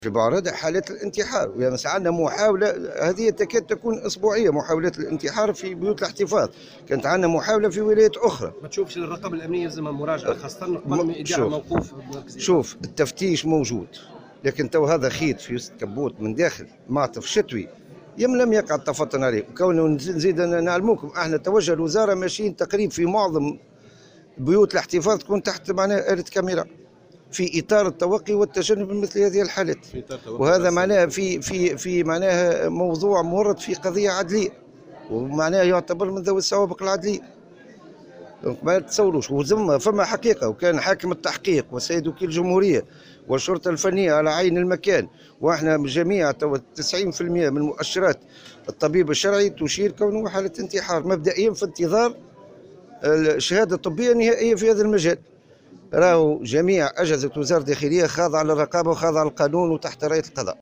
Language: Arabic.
في بعض حالات الانتحار، يعني عندنا محاولة هذه تكاد تكون أسبوعية، محاولات الانتحار في بيوت الاحتفاظ. كانت عندنا محاولة في ولايات أخرى. ما تشوفش الرقابة الأمنية يلزمها مراجعة خاصة قبل من إيداع موقوف مركزي؟ شوف التفتيش موجود، لكن تو هذا خيط في وسط كبوت من داخل معطف شتوي لم يقع التفطن عليه. وكونه نزيد نعلموكم احنا توجه الوزارة ماشيين تقريب في معظم بيوت الاحتفاظ تكون تحت معناها آلة كاميرا في اطار التوقي والتجنب من مثل هذه الحالات. وهذا معناها في معناها موضوع مورد في قضيه عدليه، ومعناها يعتبر من ذوي السوابق العدليه. ما تصوروش، وزم فما حقيقه، وكان حاكم التحقيق وسيد وكيل الجمهوريه والشرطه الفنيه على عين المكان، واحنا جميع 90% من مؤشرات الطبيب الشرعي تشير كونه حاله انتحار مبدئيا في انتظار الشهاده الطبيه النهائيه في هذا المجال. راهو جميع أجهزة وزارة الداخلية خاضعة للرقابة وخاضعة للقانون وتحت راية القضاء.